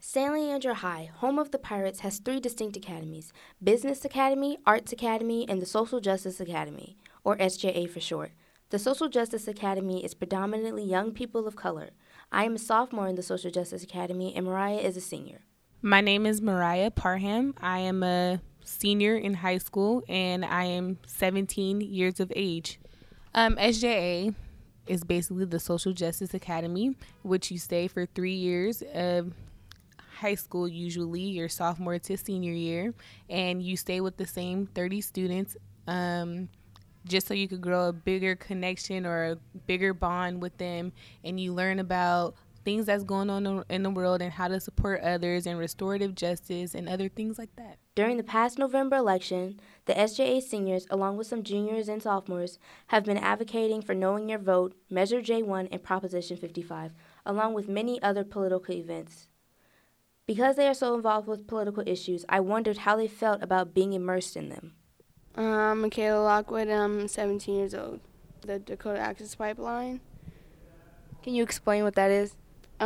San Leandro High, home of the Pirates, has three distinct academies: Business Academy, Arts Academy, and the Social Justice Academy, or SJA for short. The Social Justice Academy is predominantly young people of color. I am a sophomore in the Social Justice Academy, and Mariah is a senior. My name is Mariah Parham. I am a senior in high school and I am 17 years of age. SJA is basically the Social Justice Academy, which you stay for 3 years of high school, usually your sophomore to senior year, and you stay with the same 30 students just so you could grow a bigger connection or a bigger bond with them, and you learn about things that's going on in the world and how to support others and restorative justice and other things like that. During the past November election, the SJA seniors, along with some juniors and sophomores, have been advocating for Knowing Your Vote, Measure J1, and Proposition 55, along with many other political events. Because they are so involved with political issues, I wondered how they felt about being immersed in them. I'm Michaela Lockwood, and I'm 17 years old. The Dakota Access Pipeline. Can you explain what that is?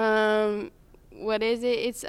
What is it? It's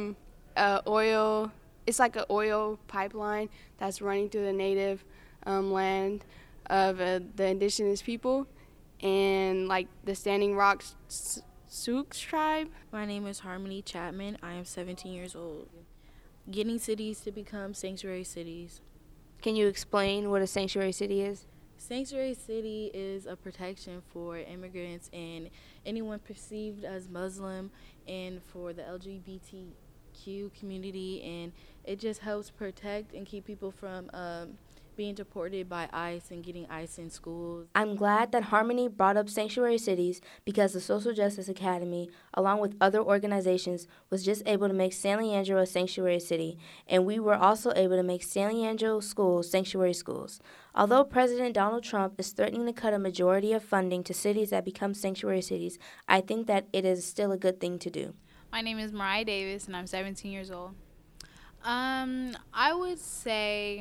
oil. It's like an oil pipeline that's running through the native land of the indigenous people, and like the Standing Rock Sioux tribe. My name is Harmony Chapman. I am 17 years old. Getting cities to become sanctuary cities. Can you explain what a sanctuary city is? Sanctuary city is a protection for immigrants and anyone perceived as Muslim, and for the LGBTQ community, and it just helps protect and keep people from being deported by ICE and getting ICE in schools. I'm glad that Harmony brought up sanctuary cities because the Social Justice Academy, along with other organizations, was just able to make San Leandro a sanctuary city, and we were also able to make San Leandro schools sanctuary schools. Although President Donald Trump is threatening to cut a majority of funding to cities that become sanctuary cities, I think that it is still a good thing to do. My name is Mariah Davis, and I'm 17 years old. I would say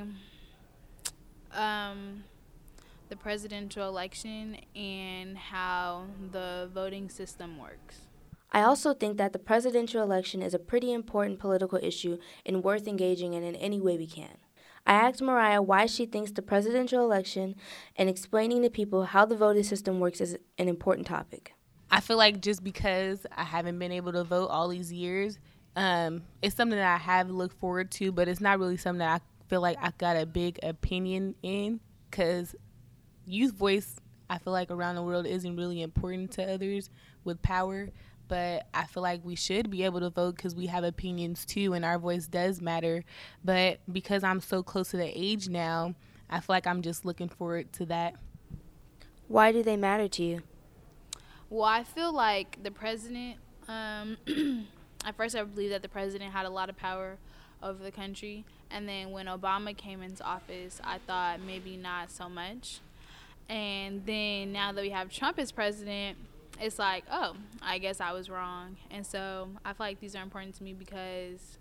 the presidential election and how the voting system works. I also think that the presidential election is a pretty important political issue and worth engaging in any way we can. I asked Mariah why she thinks the presidential election and explaining to people how the voting system works is an important topic. I feel like just because I haven't been able to vote all these years, it's something that I have looked forward to, but it's not really something that I feel like I got a big opinion in, because youth voice, I feel like around the world isn't really important to others with power, but I feel like we should be able to vote because we have opinions too, and our voice does matter. But because I'm so close to the age now, I feel like I'm just looking forward to that. Why do they matter to you? Well, I feel like the president, at first I believed that the president had a lot of power over the country, and then when Obama came into office, I thought maybe not so much. And then now that we have Trump as president, it's like, oh, I guess I was wrong. And so I feel like these are important to me because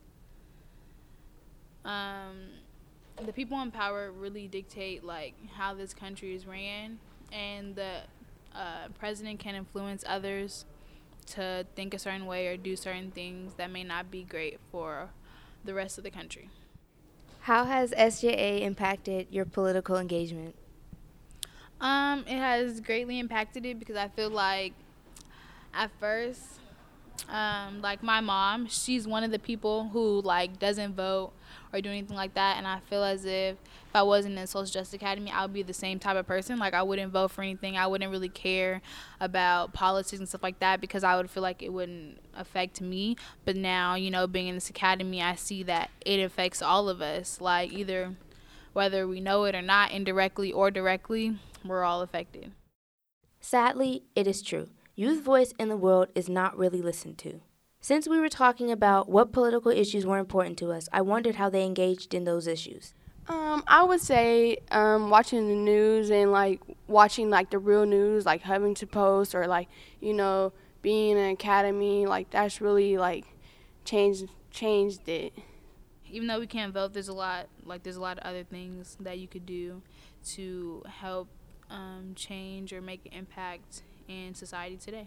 the people in power really dictate like how this country is ran, and the president can influence others to think a certain way or do certain things that may not be great for the rest of the country. How has SJA impacted your political engagement? It has greatly impacted it because I feel like at first, like my mom, she's one of the people who like doesn't vote or do anything like that, and I feel as if I wasn't in Social Justice Academy, I would be the same type of person. Like I wouldn't vote for anything. I wouldn't really care about politics and stuff like that because I would feel like it wouldn't affect me. But now, you know, being in this academy, I see that it affects all of us. Like either whether we know it or not, indirectly or directly, we're all affected. Sadly, it is true. Youth voice in the world is not really listened to. Since we were talking about what political issues were important to us, I wondered how they engaged in those issues. I would say watching the news and like watching like the real news, like Huffington Post, or like, you know, being in an academy, like that's really like changed it. Even though we can't vote, there's a lot of other things that you could do to help change or make an impact in society today.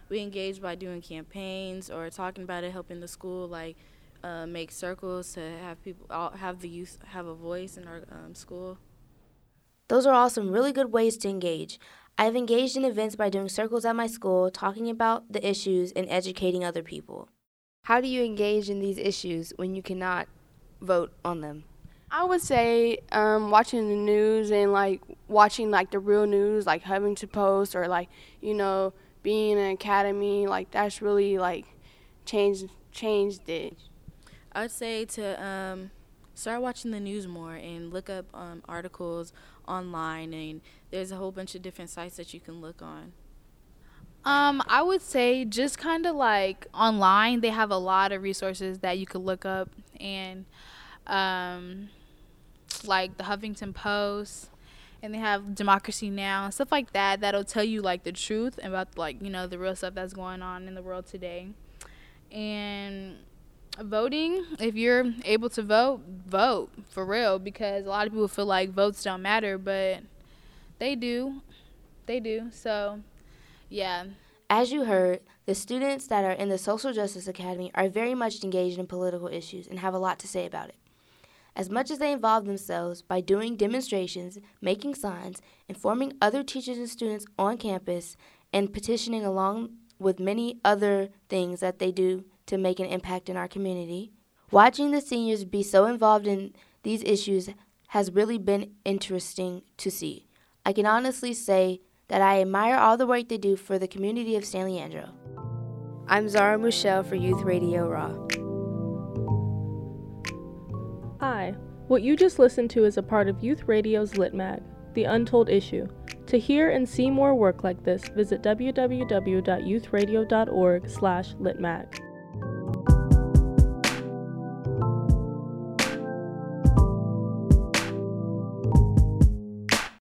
we engage by doing campaigns or talking about it, helping the school make circles to have people have the youth have a voice in our school. Those are all some really good ways to engage. I've engaged in events by doing circles at my school, talking about the issues and educating other people. How do you engage in these issues when you cannot vote on them? I would say watching the news and watching the real news, like Huffington Post, or being in an academy, that's really changed it. I'd say to start watching the news more and look up articles online, and there's a whole bunch of different sites that you can look on. I would say just kind of online, they have a lot of resources that you could look up, and like the Huffington Post, and they have Democracy Now! And stuff like that that'll tell you the truth about the real stuff that's going on in the world today. And voting, if you're able to vote for real, because a lot of people feel like votes don't matter, but they do. So yeah. As you heard, the students that are in the Social Justice Academy are very much engaged in political issues and have a lot to say about it. As much as they involve themselves by doing demonstrations, making signs, informing other teachers and students on campus, and petitioning along with many other things that they do to make an impact in our community, watching the seniors be so involved in these issues has really been interesting to see. I can honestly say that I admire all the work they do for the community of San Leandro. I'm Zara Michelle for Youth Radio Raw. Hi, what you just listened to is a part of Youth Radio's Lit Mag, The Untold Issue. To hear and see more work like this, visit www.youthradio.org/litmag.